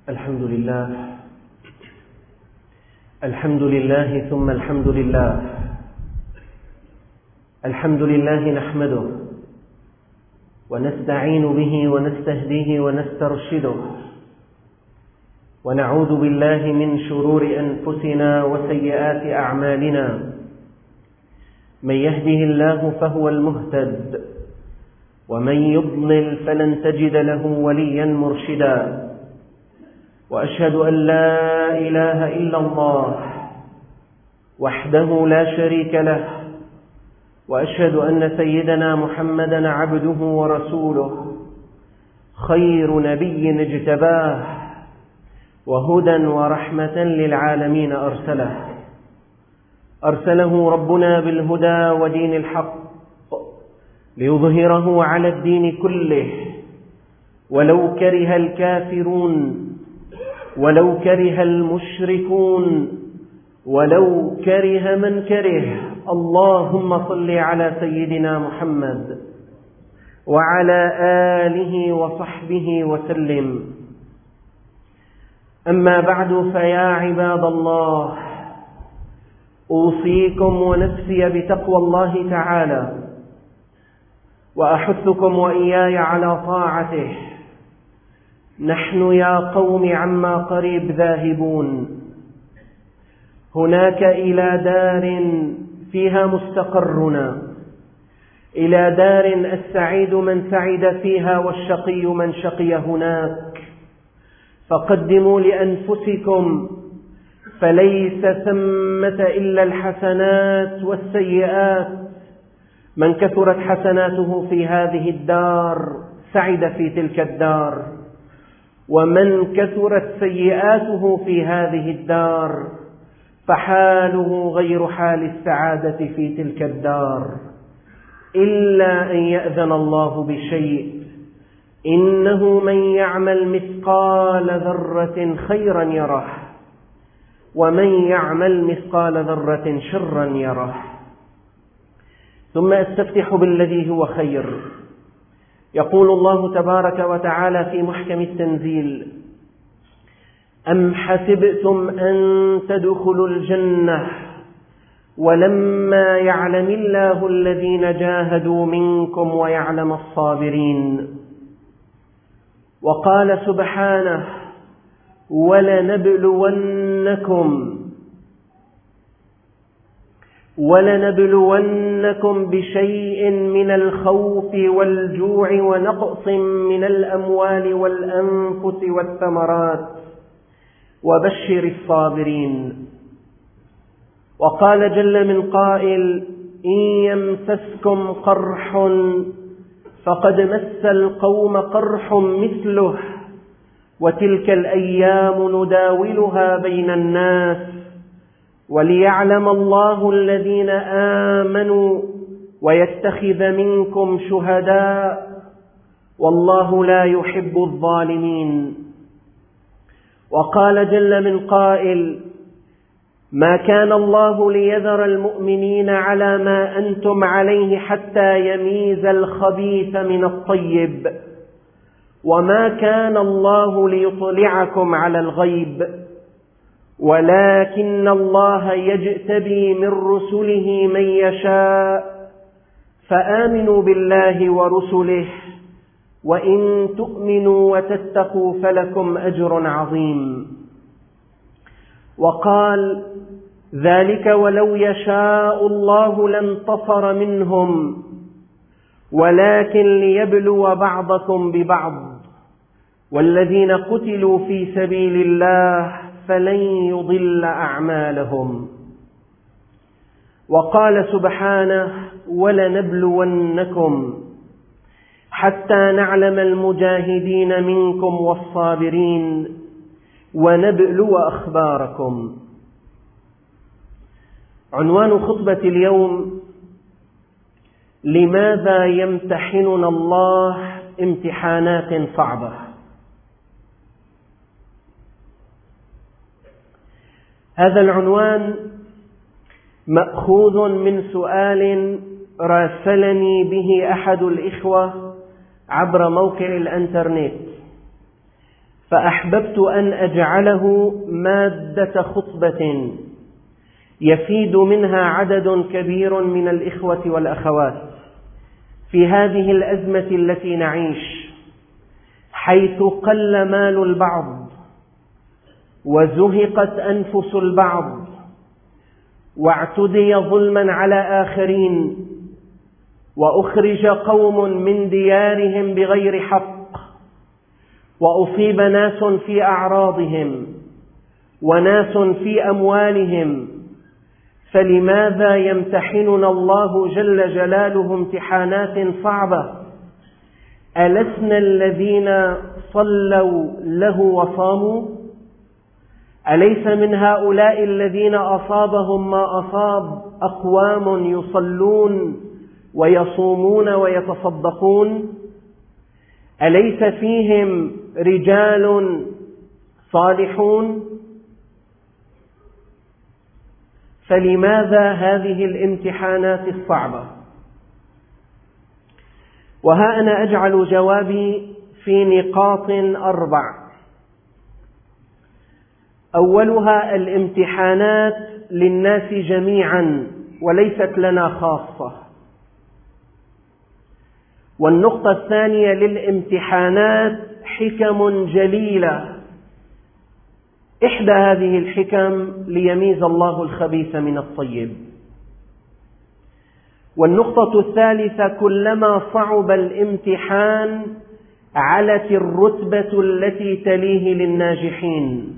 الحمد لله الحمد لله ثم الحمد لله. الحمد لله نحمده ونستعين به ونستهديه ونسترشده، ونعوذ بالله من شرور أنفسنا وسيئات أعمالنا. من يهده الله فهو المهتد، ومن يضلل فلن تجد له وليا مرشدا. وأشهد أن لا إله إلا الله وحده لا شريك له، وأشهد أن سيدنا محمدا عبده ورسوله، خير نبي اجتباه وهدى ورحمة للعالمين أرسله ربنا بالهدى ودين الحق ليظهره على الدين كله، ولو كره الكافرون، ولو كره المشركون، ولو كره من كره. اللهم صل على سيدنا محمد وعلى آله وصحبه وسلم. أما بعد، فيا عباد الله، أوصيكم ونفسي بتقوى الله تعالى، وأحثكم وإياي على طاعته. نحن يا قوم عما قريب ذاهبون، هناك إلى دار فيها مستقرنا، إلى دار السعيد من سعد فيها والشقي من شقي هناك. فقدموا لأنفسكم، فليس ثمة إلا الحسنات والسيئات. من كثرت حسناته في هذه الدار سعد في تلك الدار، ومن كثرت سيئاته في هذه الدار فحاله غير حال السعادة في تلك الدار، إلا أن يأذن الله بشيء. إنه من يعمل مثقال ذرة خيرا يره، ومن يعمل مثقال ذرة شرا يره. ثم أستفتح بالذي هو خير. يقول الله تبارك وتعالى في محكم التنزيل: أم حسبتم أن تدخلوا الجنة ولما يعلم الله الذين جاهدوا منكم ويعلم الصابرين. وقال سبحانه: ولنبلونكم بشيء من الخوف والجوع ونقص من الأموال والأنفس والثمرات وبشر الصابرين. وقال جل من قائل: إن يمسسكم قرح فقد مس القوم قرح مثله وتلك الأيام نداولها بين الناس وليعلم الله الذين آمنوا ويتخذ منكم شهداء والله لا يحب الظالمين. وقال جل من قائل: ما كان الله ليذر المؤمنين على ما أنتم عليه حتى يميز الخبيث من الطيب، وما كان الله ليطلعكم على الغيب، ولكن الله يجتبي من رسله من يشاء، فآمنوا بالله ورسله، وإن تؤمنوا وتتقوا فلكم أجر عظيم. وقال: ذلك ولو يشاء الله لانتصر منهم ولكن ليبلو بعضكم ببعض، والذين قتلوا في سبيل الله فلن يضل أعمالهم. وقال سبحانه: ولنبلونكم حتى نعلم المجاهدين منكم والصابرين ونبلو أخباركم. عنوان خطبة اليوم: لماذا يمتحننا الله امتحانات صعبة؟ هذا العنوان مأخوذ من سؤال راسلني به أحد الإخوة عبر موقع الإنترنت، فأحببت أن أجعله مادة خطبة يفيد منها عدد كبير من الإخوة والأخوات في هذه الأزمة التي نعيش، حيث قل مال البعض وزهقت أنفس البعض واعتدي ظلما على آخرين وأخرج قوم من ديارهم بغير حق وأصيب ناس في أعراضهم وناس في أموالهم. فلماذا يمتحننا الله جل جلاله امتحانات صعبة؟ ألسنا الذين صلوا له وصاموا؟ أليس من هؤلاء الذين أصابهم ما أصاب أقوام يصلون ويصومون ويتصدقون؟ أليس فيهم رجال صالحون؟ فلماذا هذه الامتحانات الصعبة؟ وها أنا أجعل جوابي في نقاط 4. أولها: الامتحانات للناس جميعا وليست لنا خاصة. والنقطة الثانية: للامتحانات حكم جليلة، إحدى هذه الحكم ليميز الله الخبيث من الطيب. والنقطة الثالثة: كلما صعب الامتحان علت الرتبة التي تليه للناجحين.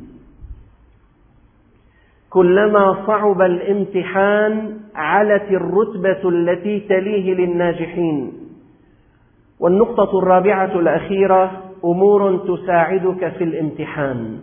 كلما صعب الامتحان علت الرتبة التي تليه للناجحين. والنقطة الرابعة الأخيرة: أمور تساعدك في الامتحان.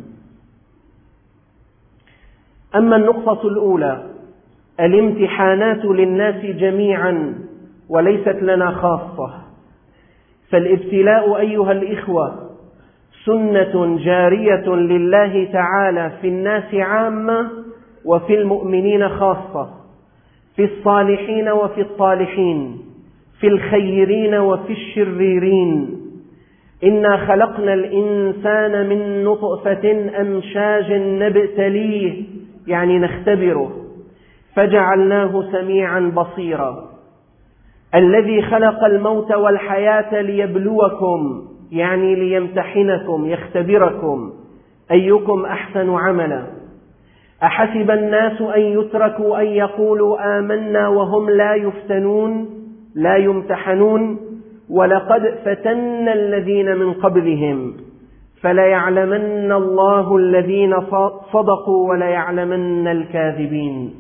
أما النقطة الأولى: الامتحانات للناس جميعا وليست لنا خاصة، فالابتلاء أيها الإخوة سنة جارية لله تعالى في الناس عامة وفي المؤمنين خاصة، في الصالحين وفي الطالحين، في الخيرين وفي الشريرين. إنا خلقنا الإنسان من نطفة أمشاج نبتليه، يعني نختبره، فجعلناه سميعا بصيرا. الذي خلق الموت والحياة ليبلوكم، يعني ليمتحنكم، يختبركم أيكم أحسن عملا. أحسب الناس أن يتركوا أن يقولوا آمنا وهم لا يفتنون، لا يمتحنون؟ ولقد فتنا الذين من قبلهم فليعلمن الله الذين صدقوا وليعلمن الكاذبين.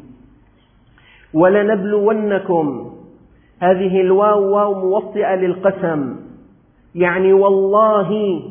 ولنبلونكم، هذه الواو واو موطئة للقسم، يعني والله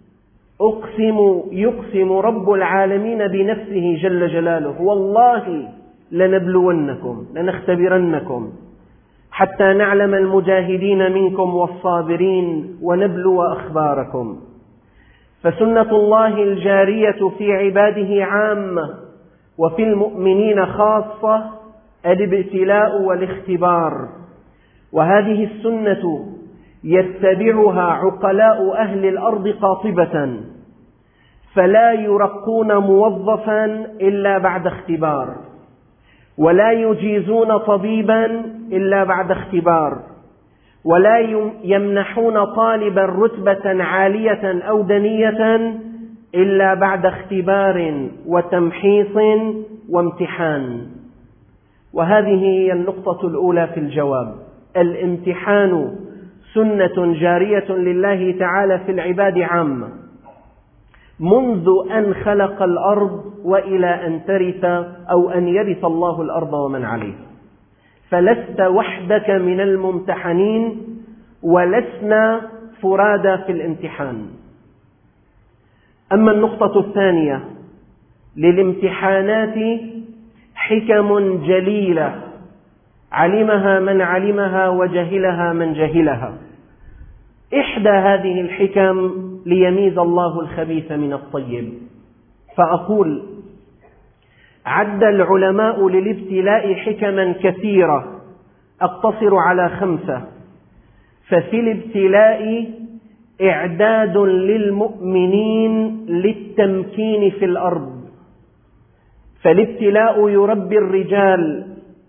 يقسم رب العالمين بنفسه جل جلاله: والله لنبلونكم، لنختبرنكم حتى نعلم المجاهدين منكم والصابرين ونبلو أخباركم. فسنة الله الجارية في عباده عامة وفي المؤمنين خاصة الابتلاء والاختبار، وهذه السنة يتبعها عقلاء أهل الأرض قاطبة، فلا يرقون موظفا إلا بعد اختبار، ولا يجيزون طبيبا إلا بعد اختبار، ولا يمنحون طالبا رتبة عالية أو دنية إلا بعد اختبار وتمحيص وامتحان. وهذه هي النقطة الأولى في الجواب: الامتحان سنة جارية لله تعالى في العباد عامة، منذ أن خلق الأرض وإلى أن ترث أو أن يرث الله الأرض ومن عليها. فلست وحدك من الممتحنين، ولسنا فرادى في الامتحان. أما النقطة الثانية: للامتحانات حكم جليلة علمها من علمها وجهلها من جهلها. إحدى هذه الحكم ليميز الله الخبيث من الطيب. فأقول: عد العلماء للابتلاء حكما كثيرة، أقتصر على 5. ففي الابتلاء إعداد للمؤمنين للتمكين في الأرض، فالابتلاء يربي الرجال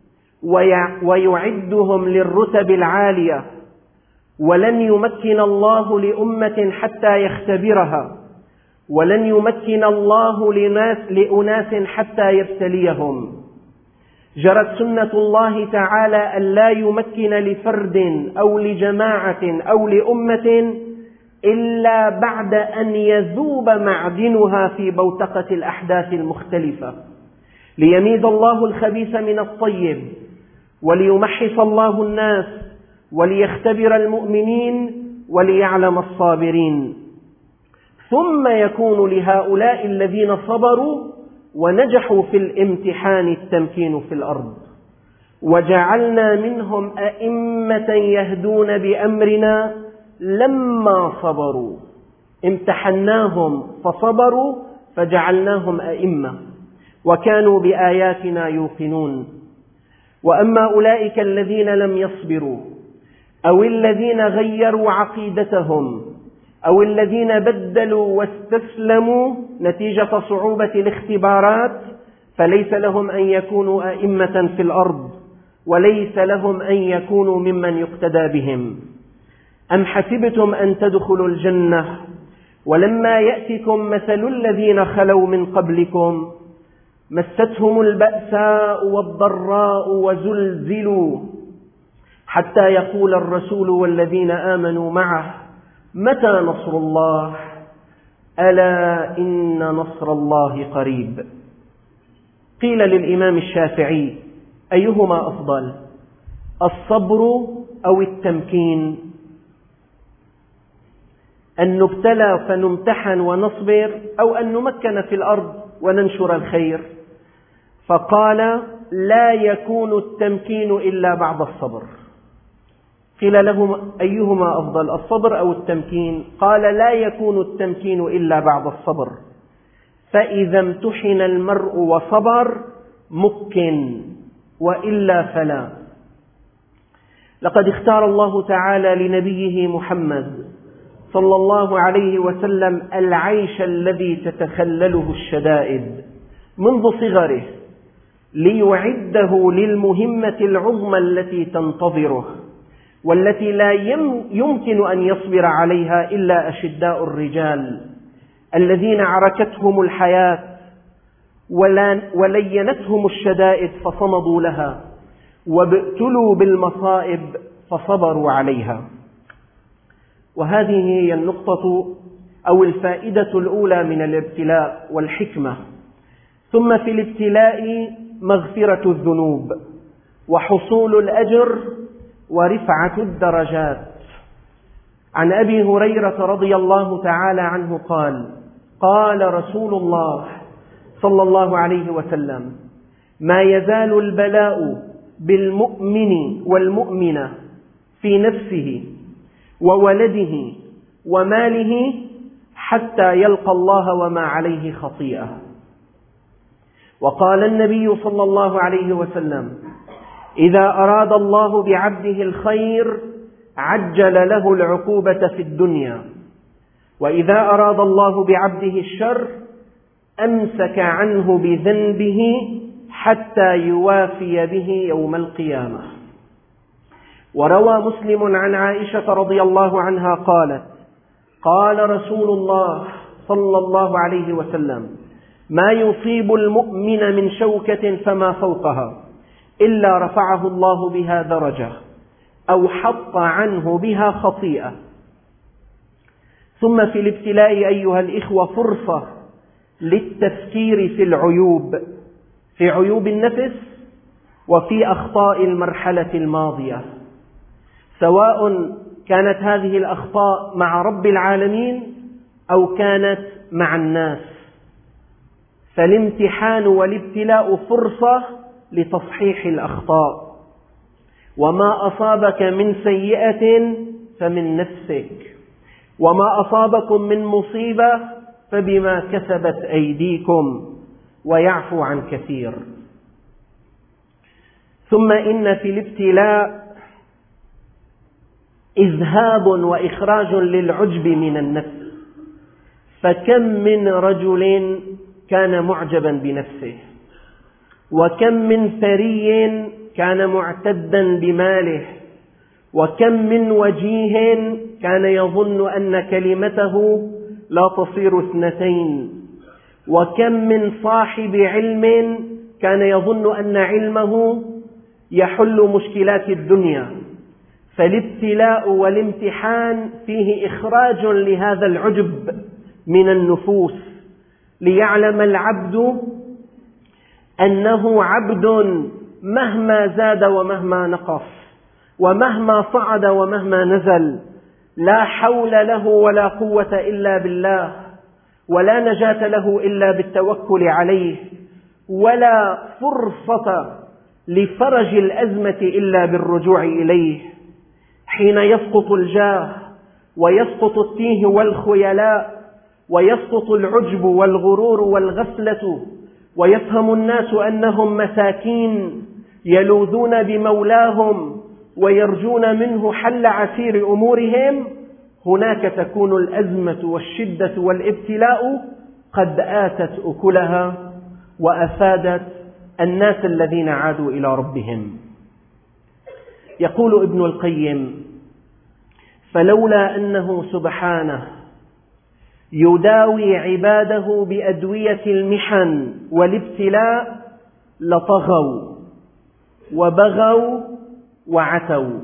ويعدهم للرتب العالية، ولن يمكن الله لأمة حتى يختبرها، ولن يمكن الله لأناس حتى يبتليهم. جرت سنة الله تعالى أن لا يمكن لفرد أو لجماعة أو لأمة إلا بعد أن يذوب معدنها في بوتقة الأحداث المختلفة، ليميز الله الخبيث من الطيب، وليمحص الله الناس، وليختبر المؤمنين، وليعلم الصابرين. ثم يكون لهؤلاء الذين صبروا ونجحوا في الامتحان التمكين في الأرض. وجعلنا منهم أئمة يهدون بأمرنا لما صبروا، امتحناهم فصبروا فجعلناهم أئمة وكانوا بآياتنا يوقنون. وأما أولئك الذين لم يصبروا أو الذين غيروا عقيدتهم أو الذين بدلوا واستسلموا نتيجة صعوبة الاختبارات، فليس لهم أن يكونوا أئمة في الأرض، وليس لهم أن يكونوا ممن يقتدى بهم. أم حسبتم أن تدخلوا الجنة ولما يأتكم مثل الذين خلوا من قبلكم مستهم البأساء والضراء وزلزلوا حتى يقول الرسول والذين آمنوا معه متى نصر الله؟ ألا إن نصر الله قريب. قيل للإمام الشافعي: أيهما أفضل، الصبر أو التمكين؟ أن نبتلى فنمتحن ونصبر، أو أن نمكن في الأرض وننشر الخير؟ فقال: لا يكون التمكين إلا بعد الصبر. قيل له: أيهما أفضل، الصبر أو التمكين؟ قال: لا يكون التمكين إلا بعد الصبر، فإذا امتحن المرء وصبر مكن، وإلا فلا. لقد اختار الله تعالى لنبيه محمد صلى الله عليه وسلم العيش الذي تتخلله الشدائد منذ صغره، ليعده للمهمة العظمى التي تنتظره، والتي لا يمكن أن يصبر عليها إلا أشداء الرجال الذين عركتهم الحياة ولينتهم الشدائد فصمدوا لها، وابتلوا بالمصائب فصبروا عليها. وهذه هي النقطة أو الفائدة الأولى من الابتلاء والحكمة. ثم في الابتلاء مغفرة الذنوب وحصول الأجر ورفعة الدرجات. عن أبي هريرة رضي الله تعالى عنه قال: قال رسول الله صلى الله عليه وسلم: ما يزال البلاء بالمؤمن والمؤمنة في نفسه وولده وماله حتى يلقى الله وما عليه خطيئة. وقال النبي صلى الله عليه وسلم: إذا أراد الله بعبده الخير عجل له العقوبة في الدنيا، وإذا أراد الله بعبده الشر أمسك عنه بذنبه حتى يوافي به يوم القيامة. وروى مسلم عن عائشة رضي الله عنها قالت: قال رسول الله صلى الله عليه وسلم: ما يصيب المؤمن من شوكة فما فوقها إلا رفعه الله بها درجة أو حط عنه بها خطيئة. ثم في الابتلاء أيها الإخوة فرصة للتفكير في العيوب، في عيوب النفس وفي أخطاء المرحلة الماضية، سواء كانت هذه الأخطاء مع رب العالمين أو كانت مع الناس. فالامتحان والابتلاء فرصة لتصحيح الأخطاء. وما أصابك من سيئة فمن نفسك، وما أصابكم من مصيبة فبما كسبت أيديكم، ويعفو عن كثير. ثم إن في الابتلاء إذهاب وإخراج للعجب من النفس. فكم من رجل كان معجبا بنفسه، وكم من ثري كان معتدا بماله، وكم من وجيه كان يظن أن كلمته لا تصير اثنتين، وكم من صاحب علم كان يظن أن علمه يحل مشكلات الدنيا. فالابتلاء والامتحان فيه إخراج لهذا العجب من النفوس، ليعلم العبد أنه عبد مهما زاد ومهما نقص، ومهما صعد ومهما نزل، لا حول له ولا قوة إلا بالله، ولا نجاة له إلا بالتوكل عليه، ولا فرصة لفرج الأزمة إلا بالرجوع إليه. حين يسقط الجاه ويسقط التيه والخيلاء، ويسقط العجب والغرور والغفلة، ويفهم الناس أنهم مساكين يلوذون بمولاهم ويرجون منه حل عسير أمورهم، هناك تكون الأزمة والشدة والابتلاء قد آتت أكلها وأفادت الناس الذين عادوا إلى ربهم. يقول ابن القيم: فلولا أنه سبحانه يداوي عباده بأدوية المحن والابتلاء لطغوا وبغوا وعتوا.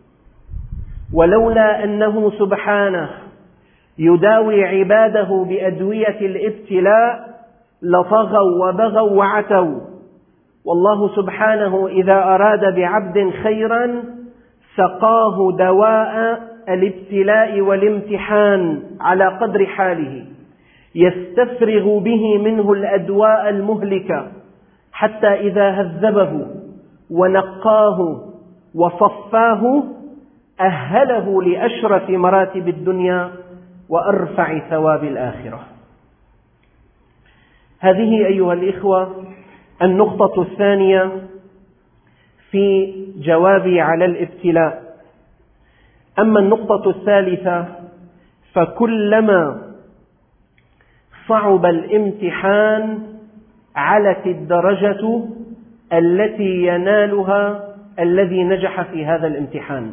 ولولا أنه سبحانه يداوي عباده بأدوية الابتلاء لطغوا وبغوا وعتوا. والله سبحانه إذا أراد بعبد خيرا سقاه دواء الابتلاء والامتحان على قدر حاله، يستفرغ به منه الأدواء المهلكة، حتى إذا هذبه ونقاه وصفاه أهله لأشرف مراتب الدنيا وأرفع ثواب الآخرة. هذه أيها الإخوة النقطة الثانية في جوابي على الابتلاء. أما النقطة الثالثة، فكلما صعب الامتحان علت الدرجة التي ينالها الذي نجح في هذا الامتحان.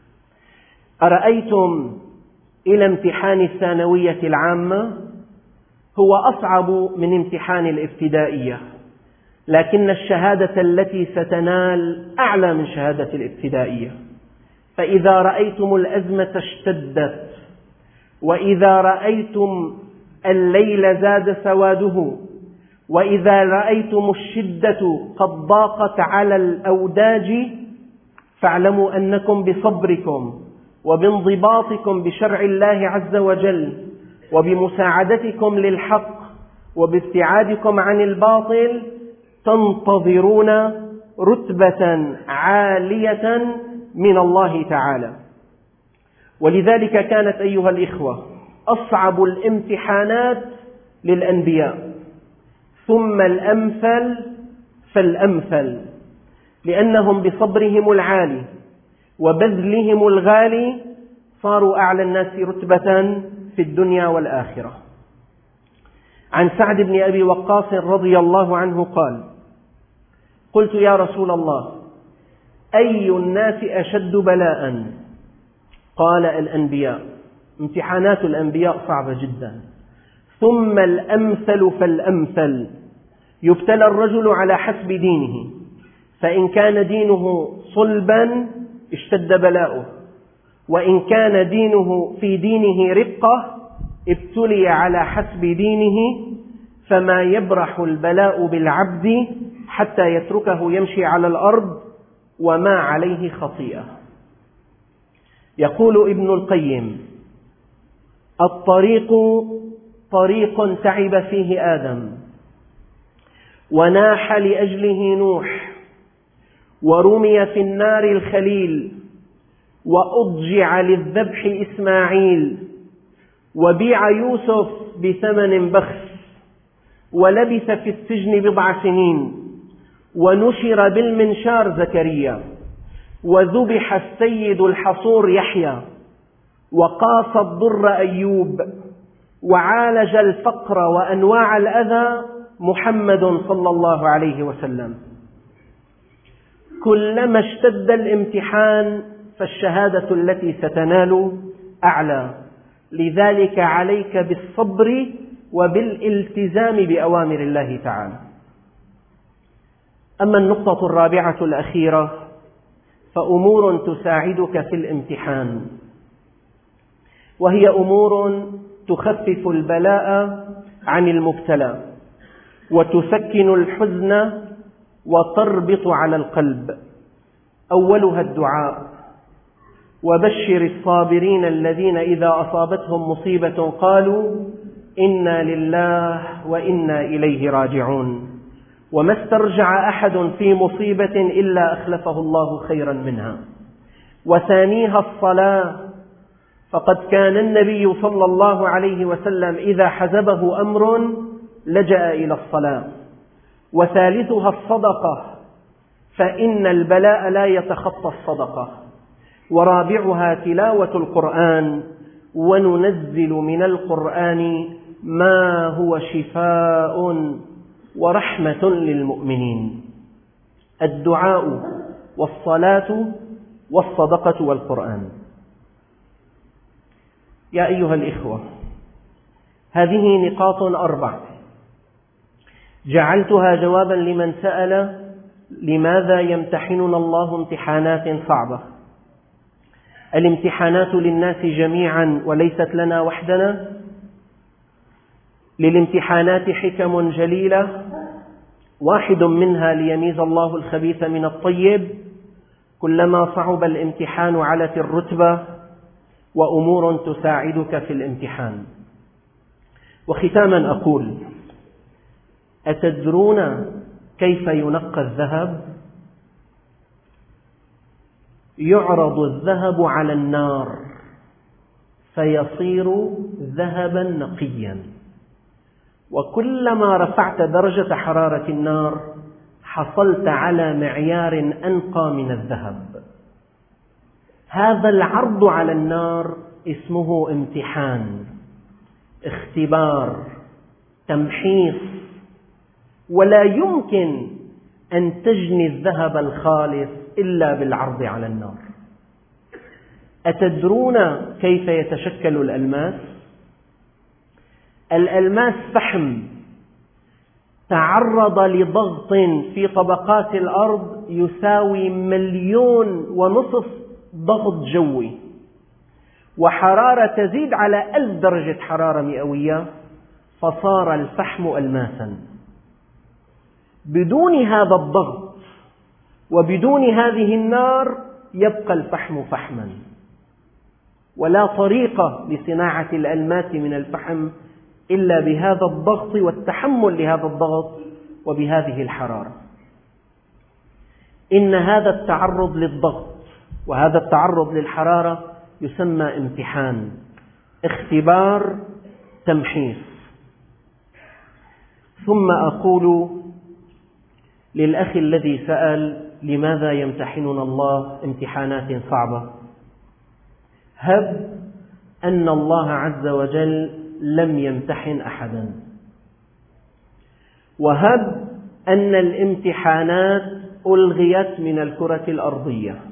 أرأيتم إلى امتحان الثانوية العامة هو أصعب من امتحان الابتدائية، لكن الشهادة التي ستنال أعلى من شهادة الابتدائية. فإذا رأيتم الأزمة اشتدت، وإذا رأيتم الليل زاد سواده، وإذا رأيتم الشدة قد ضاقت على الأوداج، فاعلموا أنكم بصبركم وبانضباطكم بشرع الله عز وجل وبمساعدتكم للحق وبابتعادكم عن الباطل تنتظرون رتبة عالية من الله تعالى. ولذلك كانت أيها الإخوة أصعب الامتحانات للأنبياء، ثم الأمثل فالأمثل، لأنهم بصبرهم العالي وبذلهم الغالي صاروا أعلى الناس رتبة في الدنيا والآخرة. عن سعد بن أبي وقاص رضي الله عنه قال: قلت يا رسول الله أي الناس أشد بلاء؟ قال: الأنبياء. امتحانات الأنبياء صعبة جدا. ثم الأمثل فالأمثل، يبتلى الرجل على حسب دينه، فإن كان دينه صلبا اشتد بلاؤه، وإن كان دينه في دينه رقة ابتلي على حسب دينه، فما يبرح البلاء بالعبد حتى يتركه يمشي على الأرض وما عليه خطيئة. يقول ابن القيم: الطريق طريق تعب فيه آدم، وناح لأجله نوح، ورمي في النار الخليل، وأضجع للذبح إسماعيل، وبيع يوسف بثمن بخس، ولبث في السجن 7 سنين، ونشر بالمنشار زكريا، وذبح السيد الحصور يحيى، وقاس الضر أيوب، وعالج الفقر وأنواع الأذى محمد صلى الله عليه وسلم. كلما اشتد الامتحان فالشهادة التي ستنال أعلى، لذلك عليك بالصبر وبالالتزام بأوامر الله تعالى. أما النقطة الرابعة الأخيرة فأمور تساعدك في الامتحان، وهي أمور تخفف البلاء عن المبتلى وتسكن الحزن وتربط على القلب. أولها الدعاء: وبشر الصابرين الذين إذا أصابتهم مصيبة قالوا إنا لله وإنا إليه راجعون. وما استرجع أحد في مصيبة إلا أخلفه الله خيرا منها. وثانيها الصلاة، فقد كان النبي صلى الله عليه وسلم إذا حزبه أمر لجأ إلى الصلاة. وثالثها الصدقة، فإن البلاء لا يتخطى الصدقة. ورابعها تلاوة القرآن، وننزل من القرآن ما هو شفاء ورحمة للمؤمنين. الدعاء والصلاة والصدقة والقرآن. يا أيها الإخوة، هذه نقاط 4 جعلتها جوابا لمن سأل لماذا يمتحننا الله امتحانات صعبة. الامتحانات للناس جميعا وليست لنا وحدنا. للامتحانات حكم جليلة، واحد منها ليميز الله الخبيث من الطيب. كلما صعب الامتحان علت الرتبة، وأمور تساعدك في الامتحان. وختاما أقول: أتدرون كيف ينقى الذهب؟ يعرض الذهب على النار فيصير ذهبا نقيا، وكلما رفعت درجة حرارة النار حصلت على معيار أنقى من الذهب. هذا العرض على النار اسمه امتحان، اختبار، تمحيص، ولا يمكن أن تجني الذهب الخالص إلا بالعرض على النار. أتدرون كيف يتشكل الألماس؟ الألماس فحم تعرض لضغط في طبقات الأرض يساوي 1.5 مليون ضغط جوي، وحرارة تزيد على 1000 درجة حرارة مئوية، فصار الفحم ألماسا. بدون هذا الضغط وبدون هذه النار يبقى الفحم فحما، ولا طريقة لصناعة الألماس من الفحم إلا بهذا الضغط والتحمل لهذا الضغط وبهذه الحرارة. إن هذا التعرض للضغط وهذا التعرض للحرارة يسمى امتحان، اختبار، تمحيص. ثم أقول للأخ الذي سأل لماذا يمتحننا الله امتحانات صعبة: هب أن الله عز وجل لم يمتحن أحدا، وهب أن الامتحانات ألغيت من الكرة الأرضية.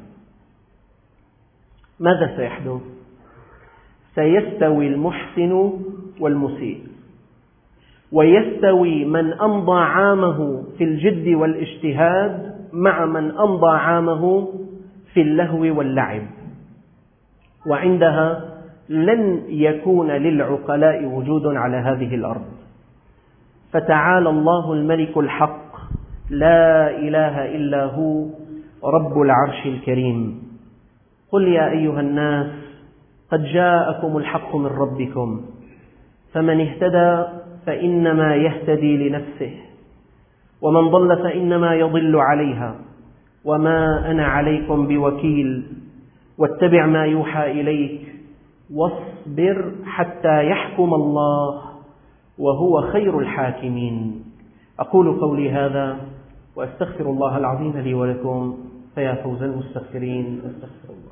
ماذا سيحدث؟ سيستوي المحسن والمسيء، ويستوي من أمضى عامه في الجد والاجتهاد مع من أمضى عامه في اللهو واللعب، وعندها لن يكون للعقلاء وجود على هذه الأرض. فتعالى الله الملك الحق لا إله إلا هو رب العرش الكريم. قل يا أيها الناس قد جاءكم الحق من ربكم، فمن اهتدى فإنما يهتدي لنفسه، ومن ضل فإنما يضل عليها، وما أنا عليكم بوكيل. واتبع ما يوحى إليك واصبر حتى يحكم الله وهو خير الحاكمين. أقول قولي هذا وأستغفر الله العظيم لي ولكم، فيا فوز المستغفرين. أستغفر الله.